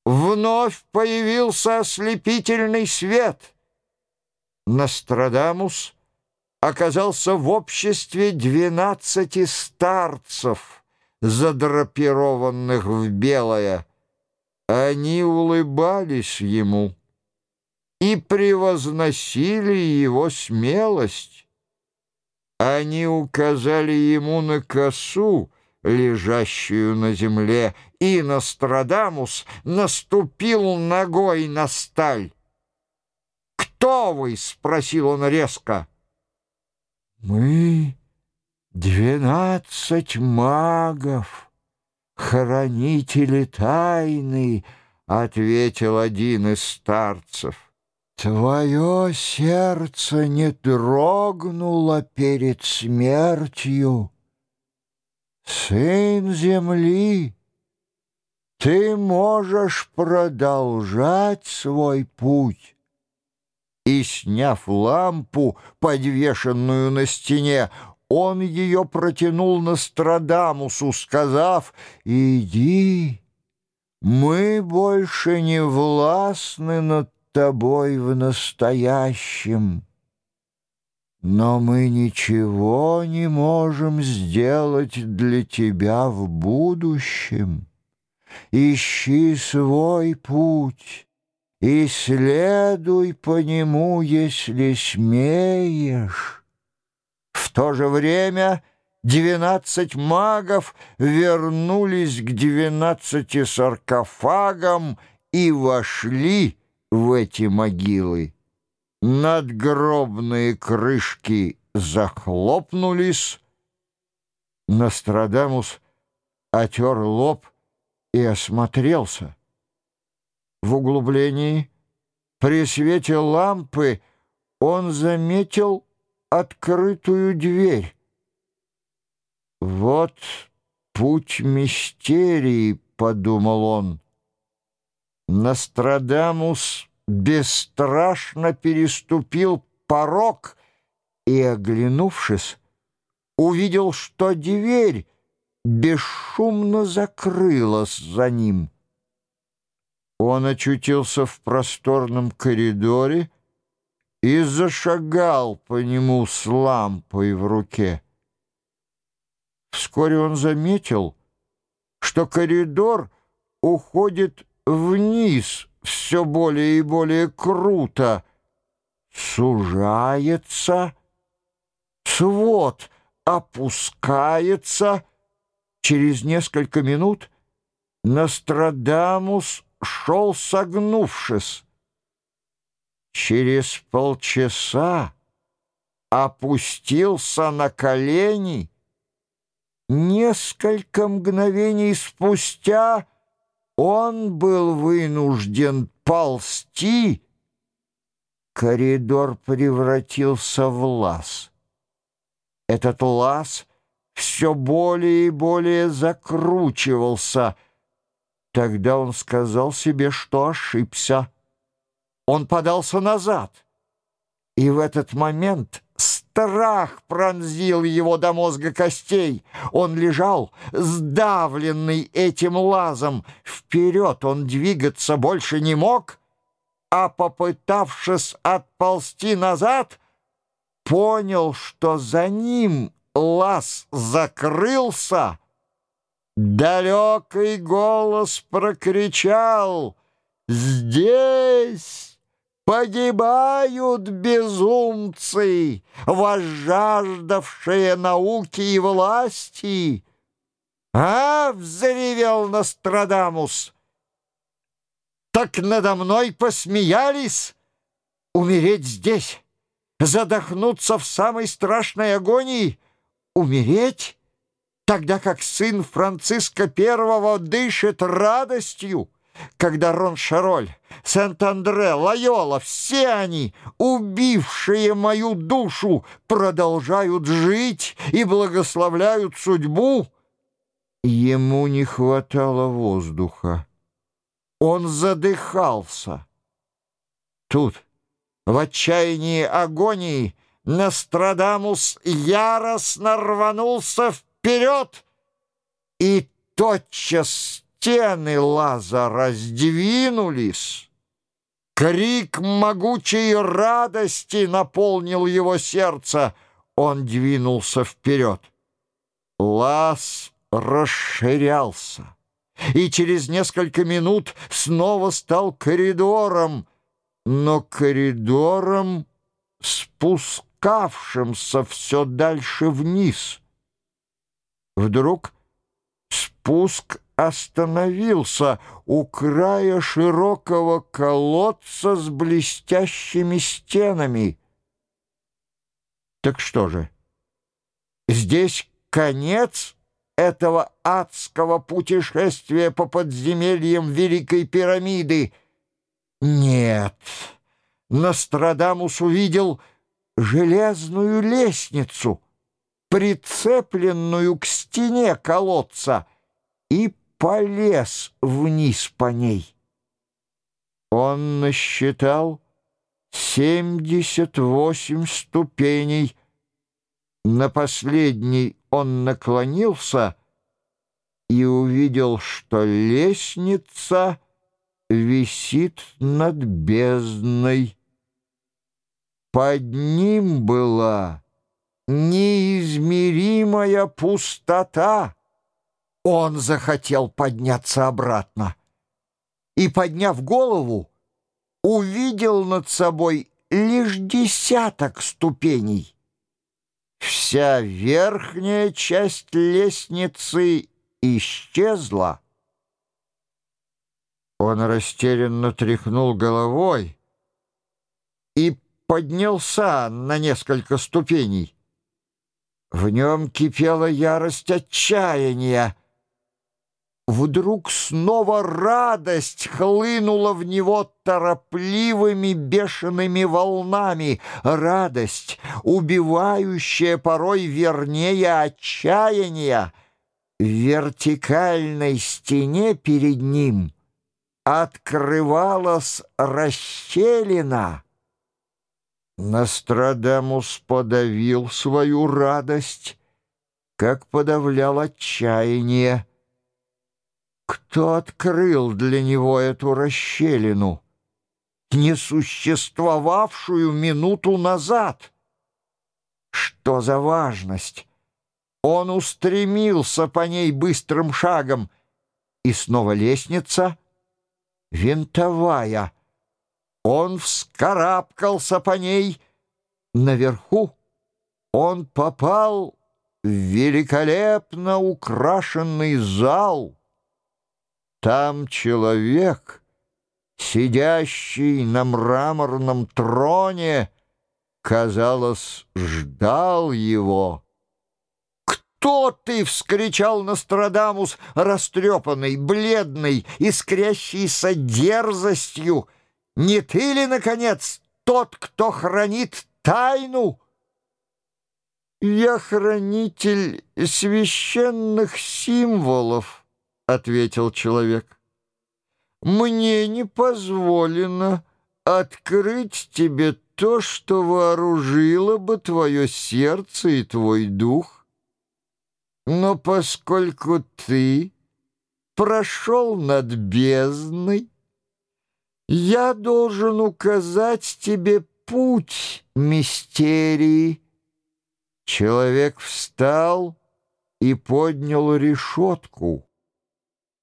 Вновь появился ослепительный свет. Нострадамус оказался в обществе 12 старцев, задрапированных в белое. Они улыбались ему и превозносили его смелость. Они указали ему на косу, лежащую на земле, и Нострадамус наступил ногой на сталь. «Кто вы?» — спросил он резко. «Мы 12 магов, хранители тайны», — ответил один из старцев. «Твое сердце не дрогнуло перед смертью. Сын земли, ты можешь продолжать свой путь». И, сняв лампу, подвешенную на стене, он ее протянул Нострадамусу, сказав: «Иди, мы больше не властны над тобой в настоящем, но мы ничего не можем сделать для тебя в будущем. Ищи свой путь и следуй по нему, если смеешь». В то же время 12 магов вернулись к 12 саркофагам и вошли в эти могилы. Надгробные крышки захлопнулись. Нострадамус отер лоб и осмотрелся. В углублении, при свете лампы, он заметил открытую дверь. «Вот путь мистерии», — подумал он. Нострадамус бесстрашно переступил порог и, оглянувшись, увидел, что дверь бесшумно закрылась за ним. Он очутился в просторном коридоре и зашагал по нему с лампой в руке. Вскоре он заметил, что коридор уходит вниз все более и более круто, сужается, свод опускается. Через несколько минут Нострадамус шел согнувшись. Через полчаса опустился на колени. Несколько мгновений спустя он был вынужден ползти. Коридор превратился в лаз. Этот лаз все более и более закручивался. Тогда он сказал себе, что ошибся. Он подался назад, и в этот момент страх пронзил его до мозга костей. Он лежал, сдавленный этим лазом. Вперед он двигаться больше не мог, а, попытавшись отползти назад, понял, что за ним лаз закрылся. Далекий голос прокричал: «Здесь погибают безумцы, возжаждавшие науки и власти!» «А!» — взревел Нострадамус. «Так надо мной посмеялись? Умереть здесь, задохнуться в самой страшной агонии, умереть, тогда как сын Франциска I дышит радостью, когда Роншароль, Сент-Андре, Лайола, все они, убившие мою душу, продолжают жить и благословляют судьбу». Ему не хватало воздуха. Он задыхался. Тут, в отчаянии агонии, Нострадамус яростно рванулся вперед и тотчас стены лаза раздвинулись. Крик могучей радости наполнил его сердце. Он двинулся вперед. Лаз расширялся и через несколько минут снова стал коридором, но коридором, спускавшимся все дальше вниз. Вдруг спуск остановился у края широкого колодца с блестящими стенами. Так что же, здесь конец этого адского путешествия по подземельям Великой пирамиды? Нет, Нострадамус увидел железную лестницу, прицепленную к стене колодца, и полез вниз по ней. Он насчитал 78 ступеней. На последней он наклонился и увидел, что лестница висит над бездной. Под ним была неизмеримая пустота. Он захотел подняться обратно и, подняв голову, увидел над собой лишь десяток ступеней. Вся верхняя часть лестницы исчезла. Он растерянно тряхнул головой и поднялся на несколько ступеней. В нем кипела ярость отчаяния. Вдруг снова радость хлынула в него торопливыми бешеными волнами. Радость, убивающая порой вернее отчаяния. В вертикальной стене перед ним открывалась расщелина. Нострадамус подавил свою радость, как подавлял отчаяние. Кто открыл для него эту расщелину, не существовавшую минуту назад? Что за важность? Он устремился по ней быстрым шагом, и снова лестница, винтовая. Он вскарабкался по ней. Наверху он попал в великолепно украшенный зал. Там человек, сидящий на мраморном троне, казалось, ждал его. «Кто ты?» — вскричал Нострадамус, растрепанный, бледный, искрящийся дерзостью. «Не ты ли, наконец, тот, кто хранит тайну?» «Я хранитель священных символов», — ответил человек. «Мне не позволено открыть тебе то, что вооружило бы твое сердце и твой дух. Но поскольку ты прошел над бездной, я должен указать тебе путь мистерии». Человек встал и поднял решетку.